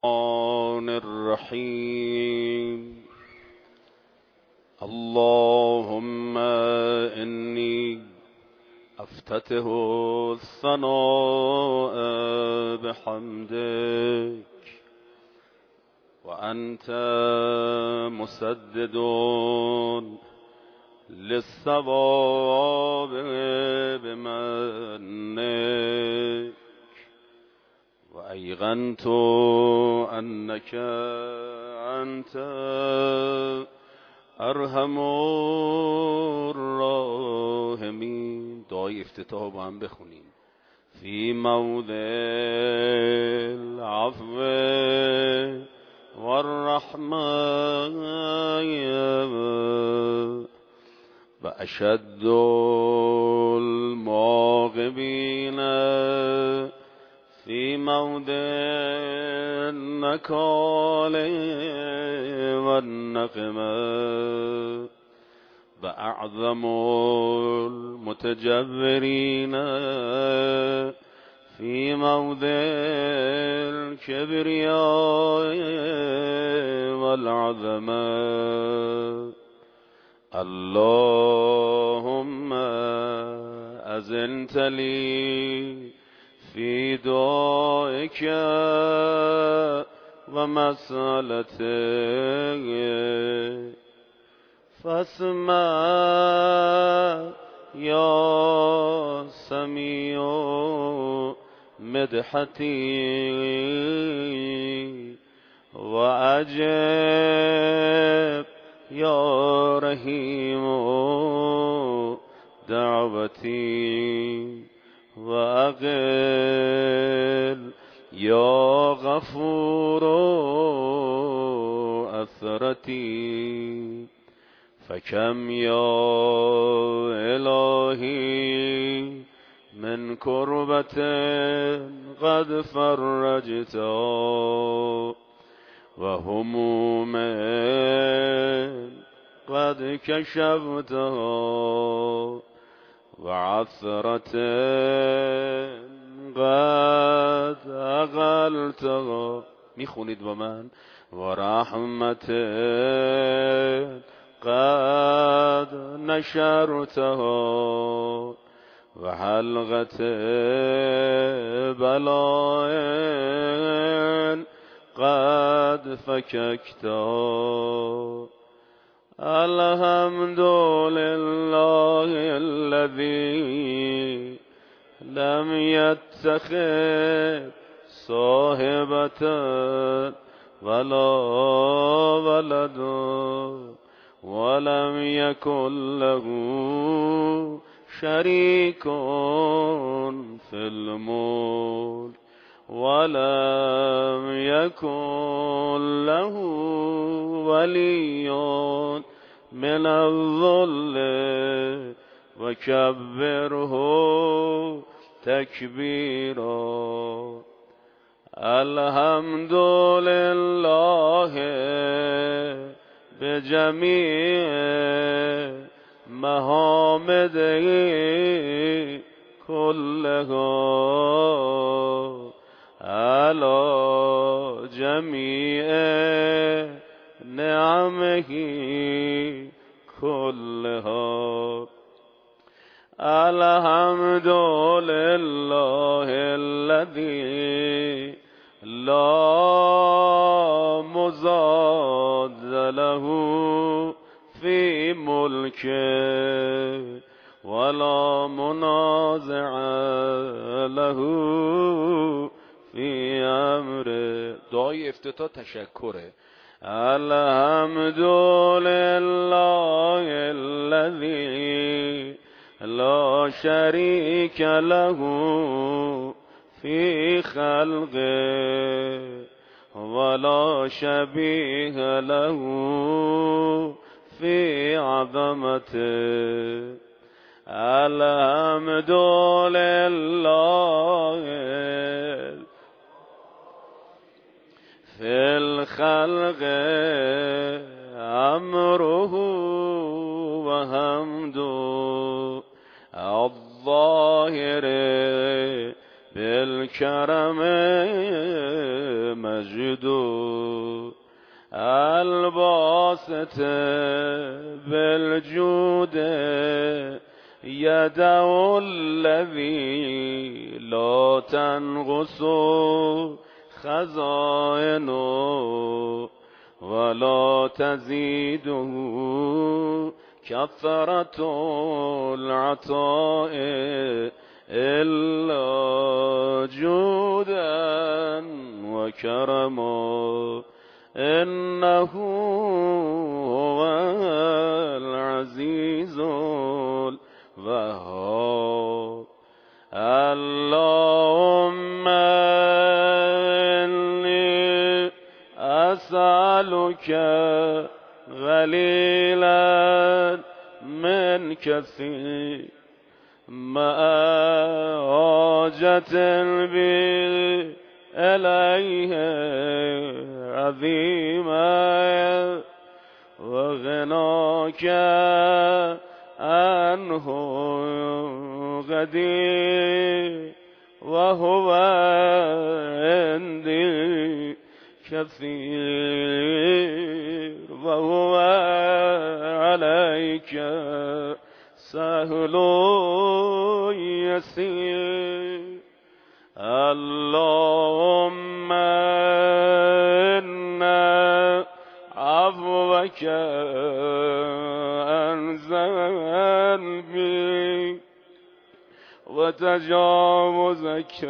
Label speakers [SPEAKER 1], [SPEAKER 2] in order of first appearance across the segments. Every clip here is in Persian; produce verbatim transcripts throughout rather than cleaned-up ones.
[SPEAKER 1] الرحمن الرحيم. اللهم إني أفتتح الثناء بحمدك وأنت مسدد للصواب بمنك، وأيقنت أنك أنت أرحم الراحمين. دعای افتتاح با هم بخونیم. فی موضع العفو والرحمة و اشد المعاقبین فی موضع النکال والنقمة و اعظم المتجبرین فی موضع الكبریاء والعظمة. اللهم أذنت لي في دعائك ومسألتك، فاسمع يا سميع مدحتي وأجب يا رحيم دعوتي وأقل يا غفور أثرتي. فكم يا إلهي من كربة قد فرجتها وهموم قد كشفتها وعثرة قد أقلتها. میخونید با من. ورحمة قد نشرتها وحلقة بلاء قد فككتها. الحمد لله الذي لم يتخذ صاحبة ولا ولد ولم يكن له شريك في الملك ولم يكن له ولي من الذل وكبره تكبيرا. الحمد لله بجميع محامده كلها على جميع نعمه كلها. الحمد لله الذي لا مضاد له في ملكه ولا منازع له في امره. دعای افتتاح تشکره. الحمد لله الذي لا شريك له في خلقه ولا شبيه له في عظمته. الحمد لله في الخلق أمره وحمده الظاهر بالكرم مجد الباسط بالجود يدعو الذي لا تنقص خزائنه ولا تزيده كثرة العطاء إلا جودا وكرما إنه هو العزيز الوهاب. اللهم إني أسألك غليلا من كثير مع حاجة بي إليه عظيما وغناك عنه قدير وهو عندي كثير وهو عليك سهل يسير. اللهم إنا عفوك عن ذنبي وتجاوزك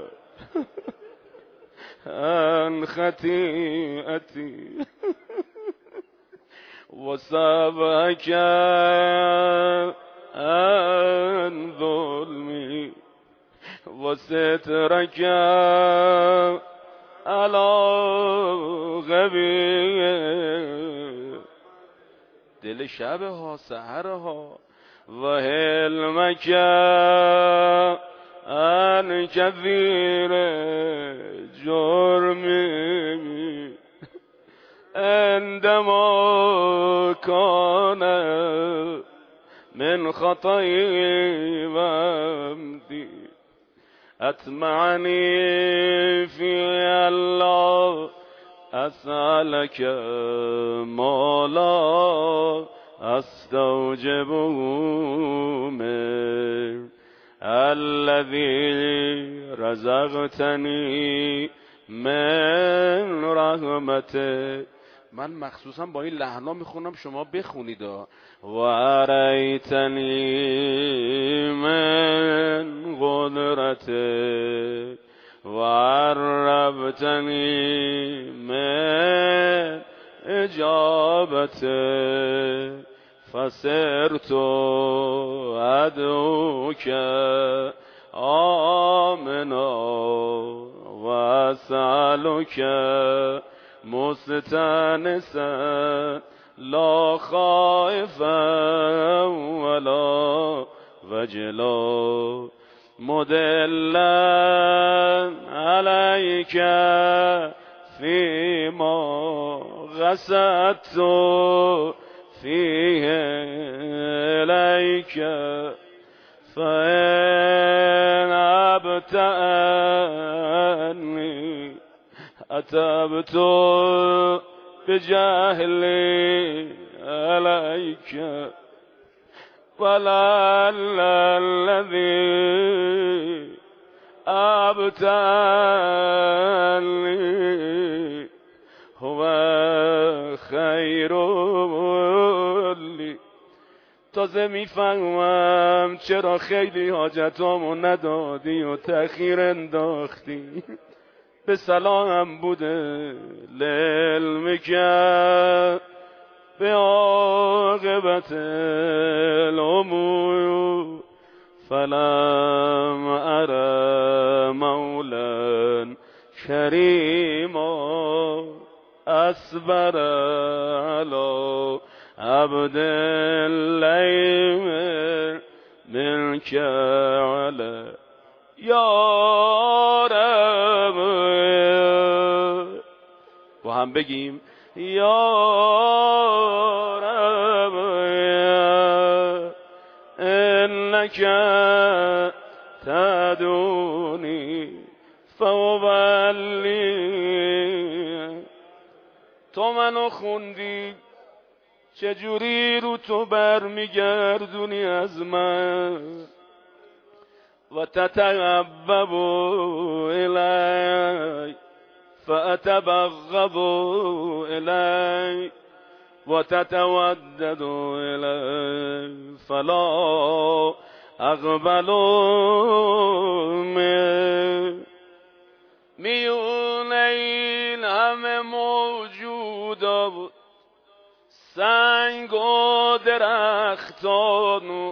[SPEAKER 1] عن خطيئتي وسابك عن ظلمي وسترك على غبي. دل شبها سحرها و حلمك عن كثير جرمي عندما كان من خطئي وعمدي أتمعني في الله أسألك ما لا أستوجبه من الذي رزقتني من رحمتك. من مخصوصا با این لحنا میخونم شما بخونید. و عریتنی من قدرتك و عربتنی من اجابتك فسرت ادعوك آمنا و اسألك مستانسا لا خائفا ولا وجلا مدلا عليك فيما غسدت فيه إليك فإن أبت عني أتبت بجهلي عليك ولعل الذي أبت عني هو خیر لی. تازه میفهمم چرا خیلی حاجتامو ندادی و تأخیر انداختی. به صلاحم بوده لعلم کرد به عاقبت الامور فلم اره مولا کریما اصبر على عبد اللیم منك على یا رب. با هم بگیم یا رب انک تدعونی فولی تو منو خوندی چجوری رو تو برمیگردونی از من و تتغبب الی فاتبغض الی و تتودد الی فلا اقبل من. میونه این همه موجودات سنگ و درختان و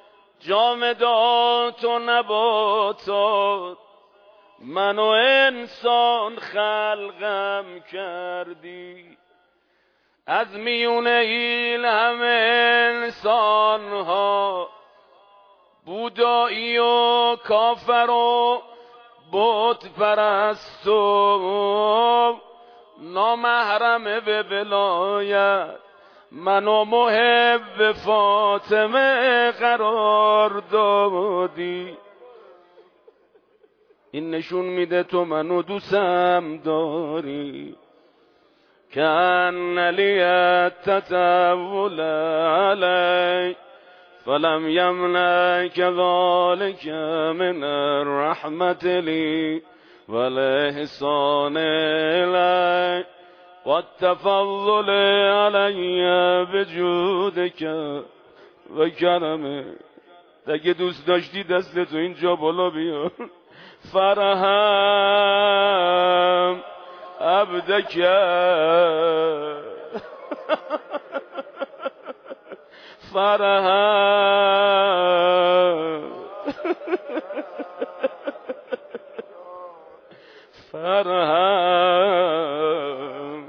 [SPEAKER 1] جامدات و نباتات منو انسان خلقم کردی. از میونه این همه انسان ها بودایی و کافر و بت پرست و نامحرم به ولایت منو محب فاطمه قرار دادی. این نشون میده تو منو دوستم داری. کان لی التطول علی فلم یمنعک ذلک من الرحمت لی والاحسان الی والتفضل علی بجودک و کرمک. اگه دوست داشتی دستتو اینجا بالا بیار. فرحم عبدک فرحم فرحم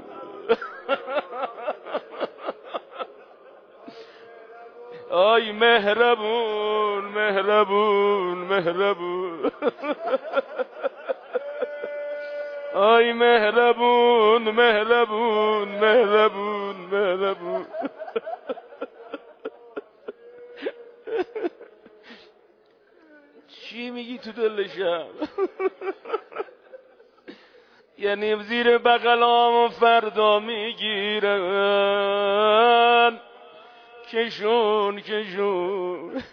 [SPEAKER 1] آی مهربون مهربون مهربون آی مهربون مهربون مهربون مهربون. چی میگی تو دلشم؟ یعنی زیر بغلام فردا میگیرن کشون کشون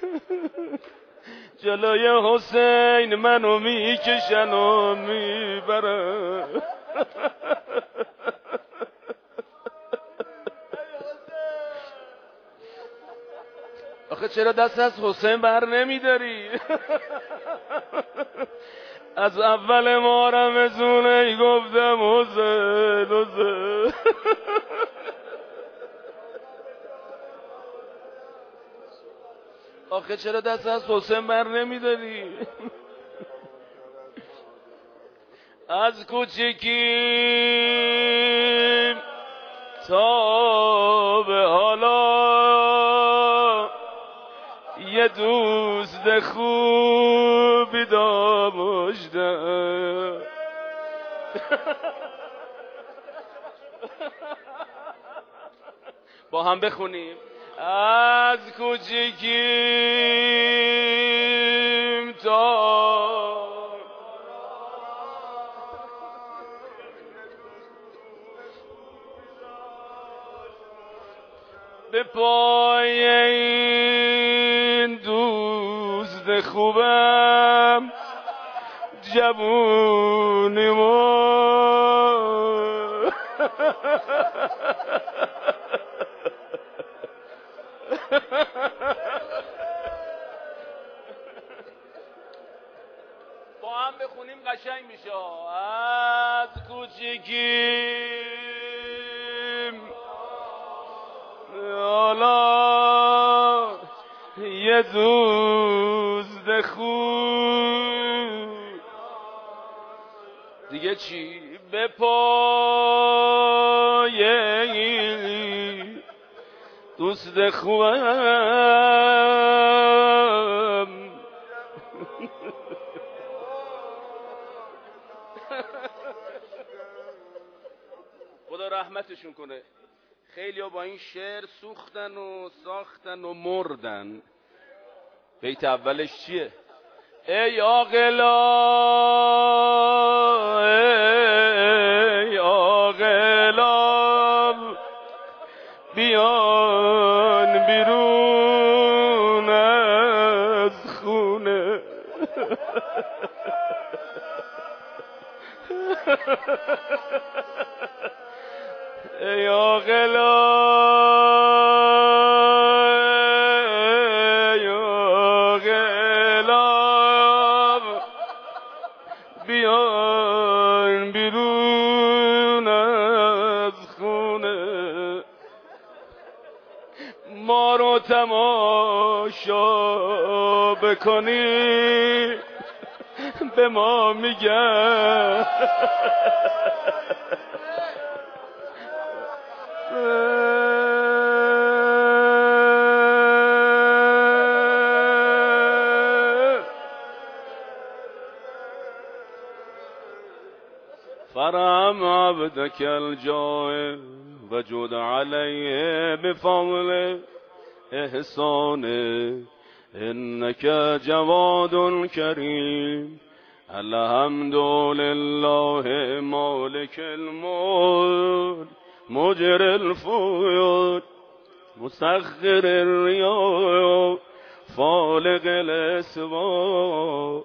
[SPEAKER 1] جلوی حسین منو میکشن و میبرن. آخه چرا دست از حسین بر نمیداری؟ از اول ما رمزونه گفتم حسین حسین. آخه چرا دست از حسین بر نمیداری؟ از کوچکی تا به حالا یه دوست خوبی داشتم. با هم بخونیم. از کوچکیم تا به پای این دوست خوبم جوونی ما با هم بخونیم قشنگ میشه. از کوچکیم حالا یه دوست خوب دیگه چی به پای دوست خوبم خدا رحمتشون کنه. خیلی ها با این شعر سوختن و ساختن و مردن. بیت اولش چیه؟ ای عاقلا غلام بیان بیرون از خونه. یا غلام یا غلام بیان بیرون از خونه. ما رو تماشا بکنی به ما میگن فرحم عبدك الجائع وجد عليه بفضل احسانه انك جواد كريم. الحمد لله مالك الملك مجري الفيوض مسخر الرياح فالق الاسباب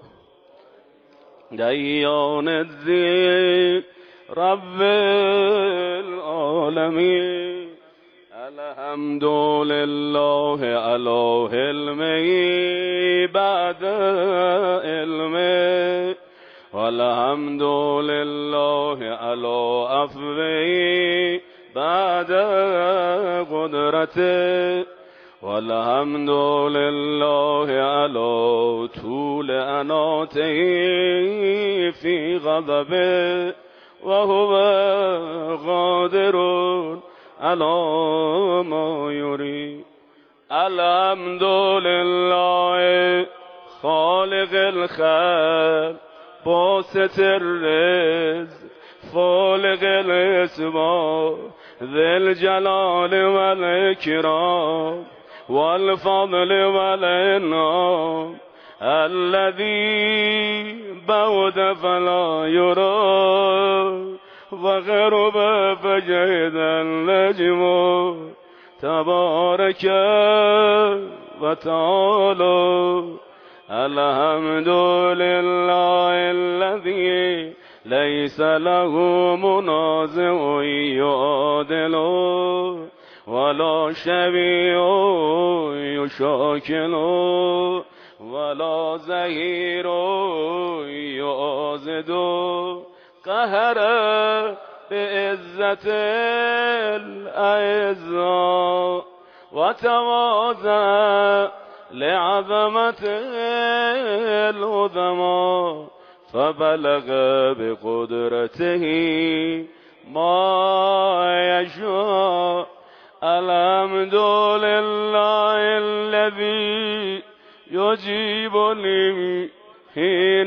[SPEAKER 1] ديان الذكر رب العالمين. الحمد لله على علمه بعد علمه والحمد لله على عفوه بعد قدرته والحمد لله على طول اناته في غضبه وهو قادر على ما يريد. الحمد لله خالق الخلق باسط الرزق فالق الاسباب ذي الجلال والإكرام والفضل والإنعام الذي بعد فلا يرى وغرب فجهد النجم تبارك وتعالى. الحمد لله الذي ليس له منازع يعادل ولا شبيه يشاكل ولا زهير يعاضد قهر بعزة الأعزاء وتواضع لعظمة العظماء فبلغ بقدرته ما يشاء. الحمد لله الذي يجيبني حين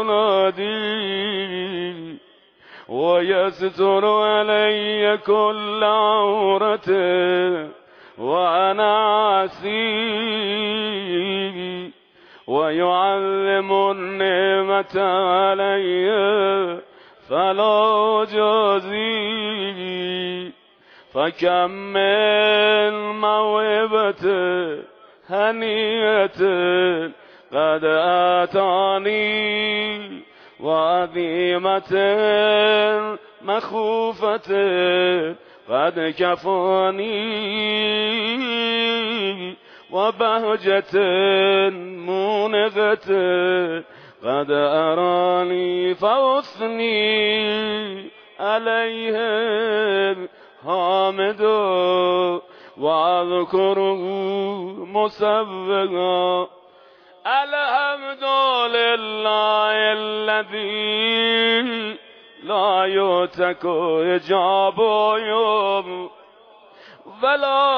[SPEAKER 1] أنادي ويستر علي كل عورة وأنا عسي ويعلم النعمة علي فلا جازي. فكم من موهبة هنيئة قد آتاني وعظيمة مخوفة قد كفاني وبهجة مونغة قد أراني فأثني عليهم حامد واذكره مسبقا. الحمد لله الذي لا يتك إجاب يوم ولا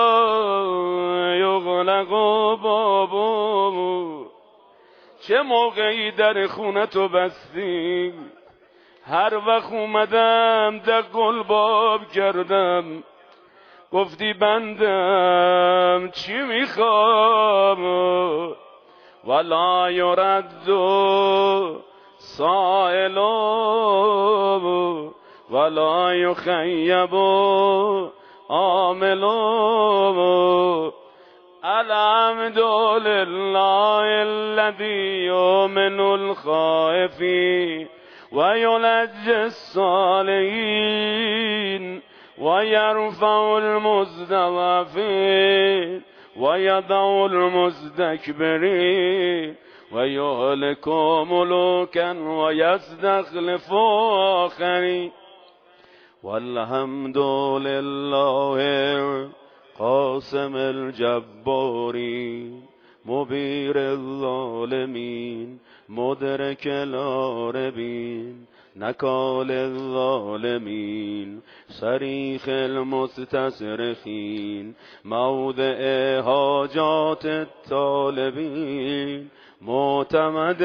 [SPEAKER 1] یغلق بابو. چه موقعی در خونه تو بستی، هر وقت اومدم در گلباب کردم، گفتی بندم چی میخوام، ولا یرد سائل ولا يخيب عامل. الحمد لله الذي يؤمن الخائفين وينجي الصالحين ويرفع المستضعفين ويضع المستكبرين ويهلك ملوكا ويستخلف آخرين. والحمد لله قاسم الجبارين مبير الظالمين مدرك العاربين نكال الظالمين صريخ المستصرخين موضع حاجات الطالبين معتمد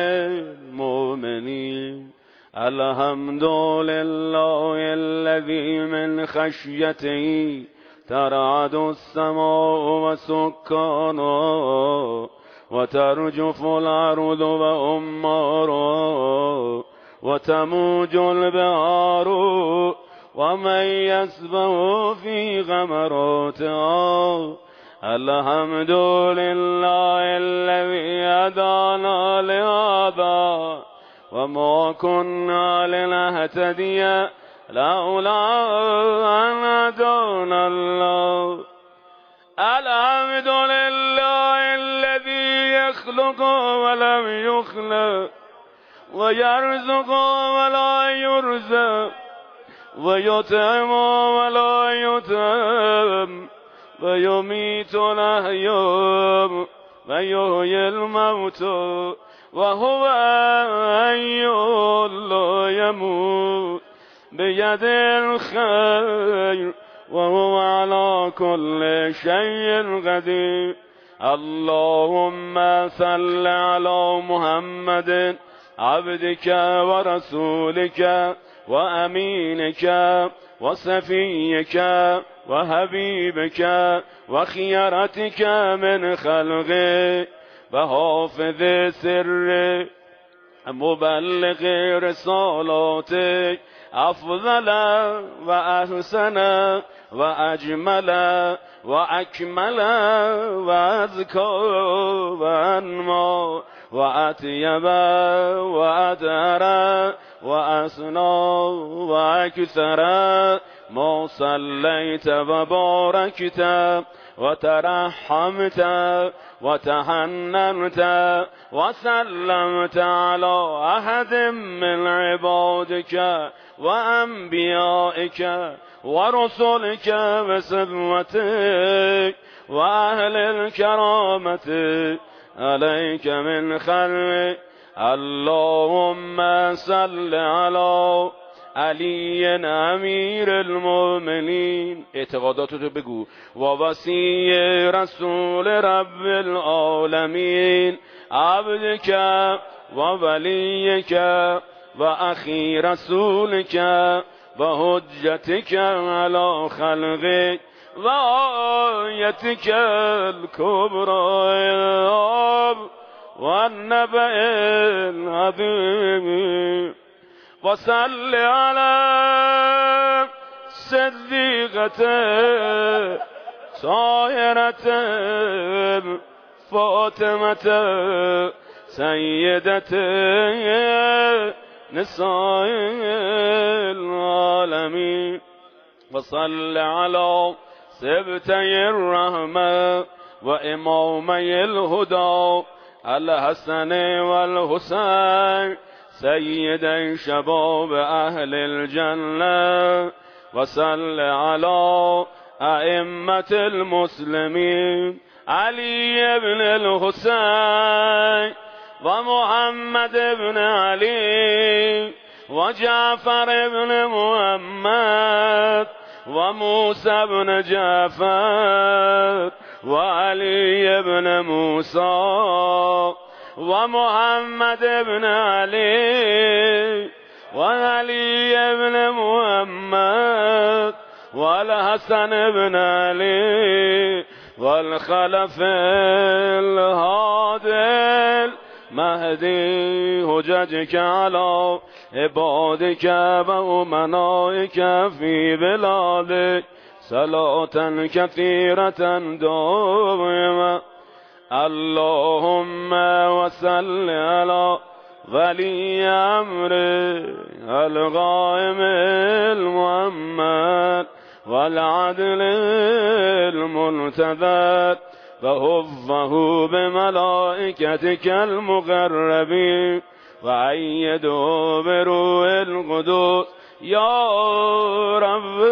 [SPEAKER 1] المؤمنين. الحمد لله الذي من خشيته ترعد السماء وسكانها وترجف الأرض وأمارها وتموج البحار ومن يسبح في غمراتها. الحمد لله الذي هدانا لهذا وما كنا لنهتدي لولا أن هدانا الله. الحمد لله الذي يخلق ولم يخلق ويرزق ولا يرزق ويطعم ولا يطعم ويميت الأحياء ويحيي الموت وهو حي لا يموت بيده الخير وهو على كل شيء قدير. اللهم صل على محمد عبدك ورسولك وأمينك وصفيك وحبيبك وخيرتك من خلقك وحافظ سر مبلغ رسالاتك أفضل وأحسن وأجمل وأكمل وأزكى وأنمى وأطيب وأطهر وأسنى وأكثر ما صليت وباركت وترحمت وتحننت وسلمت على أحد من عبادك وأنبيائك ورسلك وسبوتك وأهل الكرامة عليك من خلقك. اللهم صل على علی امیر المؤمنین. اعتقاداتو بگو. و وصی رسول رب العالمین عبدک و ولیک و اخی رسولک و حجتک علی خلقک و آیتک الکبری و النبأ العظیم. وصل على صديقة طاهرة فاطمة سيدة نساء العالمين. وصل على سبتي الرحمة وإمامي الهدى الحسن والحسين سيد شباب أهل الجنة. وصل على أئمة المسلمين علي بن الحسين ومحمد بن علي وجعفر بن محمد وموسى بن جعفر وعلي بن موسى ومحمد بن علي وعلي بن محمد والحسن بن علي والخلف الهادي المهدي حججك على عبادك وأمنائك في بلادك صلاة كثيرة دائمة. اللهم وصل على ولي أمره القائم المؤمن والعدل المنتظر وحفه بملائكتك المقربين وأيده بروح القدس يا رب.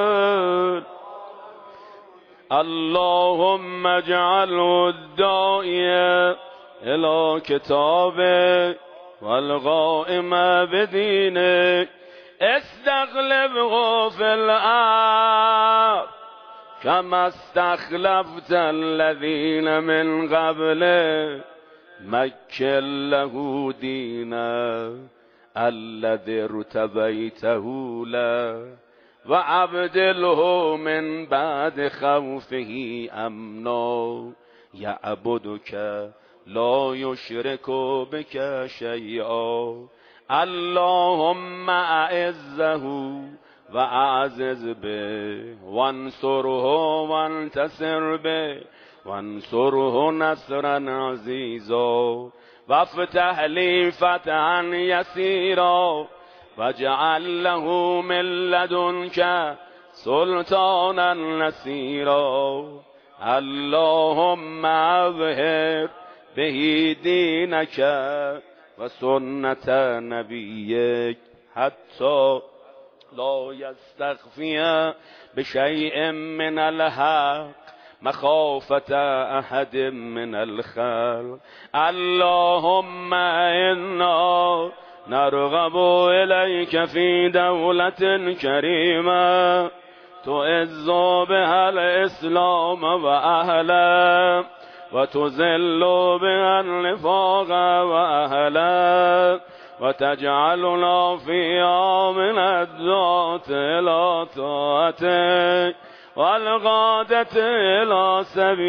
[SPEAKER 1] اللهم اجعله الداعي إلى كتابك والقائم بدينك استخلفه في الأرض كما استخلفت الذين من قبله. مكن له دينا الذي ارتبيته له وأبدله من بعد خوفه أمنا يعبدك لا يشرك بك شيئا. اللهم أعزه وأعزز به وانصره وانتصر به وانصره نصرا عزيزا وافتح لي فتحا يسيرا واجعل له من لدنك سلطانا نصيرا. اللهم اظهر به دينك وسنة نبيك حتى لا يستخفي بشيء من الحق مخافة أحد من الخلق. اللهم إنا نرغب إليك في دولة كريمة تعز بها الإسلام وأهله وتذل بها النفاق وأهله وتجعلنا فيها من الدعاة إلى طاعتك والقادة إلى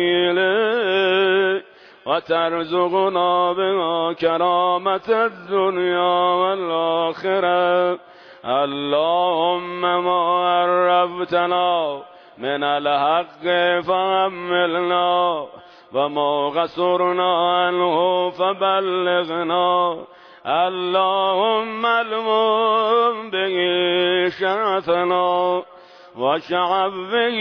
[SPEAKER 1] سبيلك وترزقنا بها كرامة الدنيا والآخرة. اللهم ما عرفتنا من الحق فحملنا وما قصرنا عنه فبلغنا. اللهم المم به شرفنا وشعب به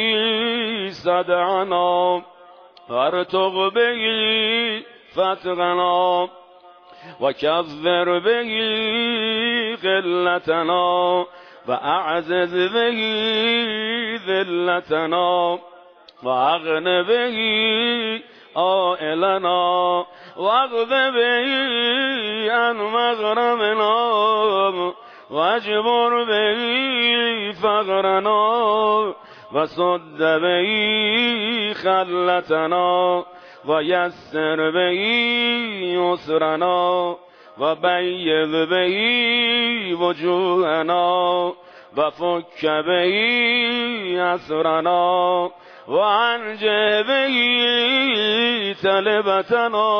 [SPEAKER 1] صدعنا وارتق به فتغنا وكذر به قلتنا وأعزز به ذلتنا وأغن به آئلنا واغض به عن مغرمنا واجبر به فقرنا وسد به خلتنا ويسر به يسرنا وبيض به وجوهنا وفك به أسرنا وعنجه به تلبتنا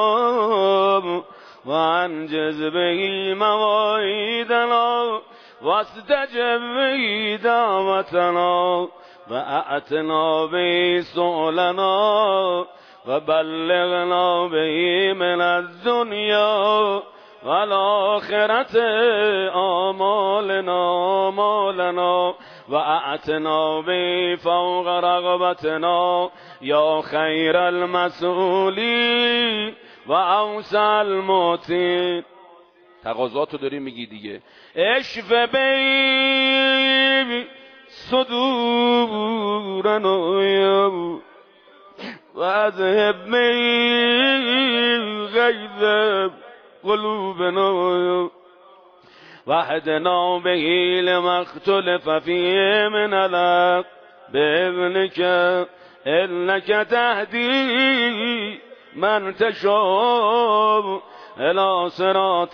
[SPEAKER 1] وعنجز به مواعيدنا واستجب به دعوتنا وأعتنا به سؤلنا وبلغنا به من الدنيا والآخرة آمالنا آمالنا وأعتنا به فوق رغبتنا يا خير المسئولين و اوسع الموتین. تقاضاتو داری میگی دیگه. اشف بی صدورنا و اذهب بی غیظ قلوبنا وحدنا به لما اختلف فيه من الحق بإذنك إنك تهدي من تشاء إلى صراط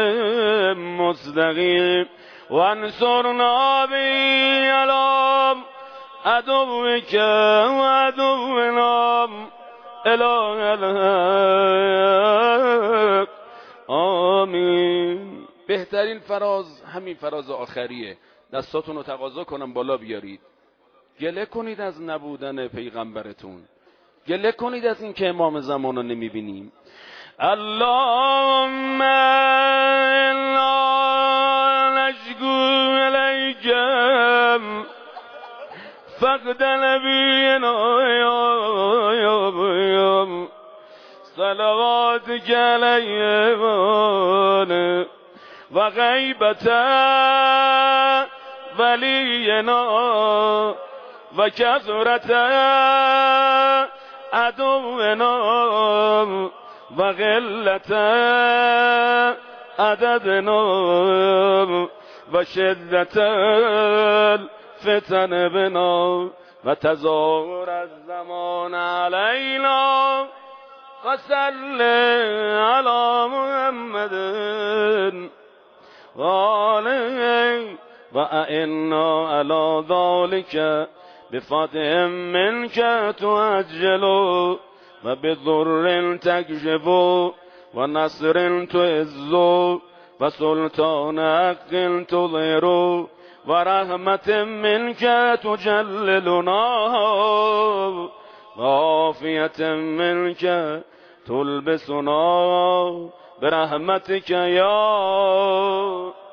[SPEAKER 1] مستقيم وانصرنا به على عدوك وعدونا إله الحق. آمين. بهترین فراز همین فراز آخریه. دستاتون رو تقاضا کنم بالا بیارید. گله کنید از نبودن پیغمبرتون، گله کنید از این که امام زمان رو نمیبینیم. اللهم انا نشکو الیک فقد نبینا صلواتک علیه و غیبت ولینا و کثرت عدونا و قلت عددنا و شدت الفتن بنا و تظاهر الزمان علینا و صل علی محمد و آله و اعنا علی ذلک بفتح منک تعجل و بضر تکشف و نصر تعز و سلطان حق تظهر و رحمت منک تجللنا و عافیت منک تلبسنا برحمتک یا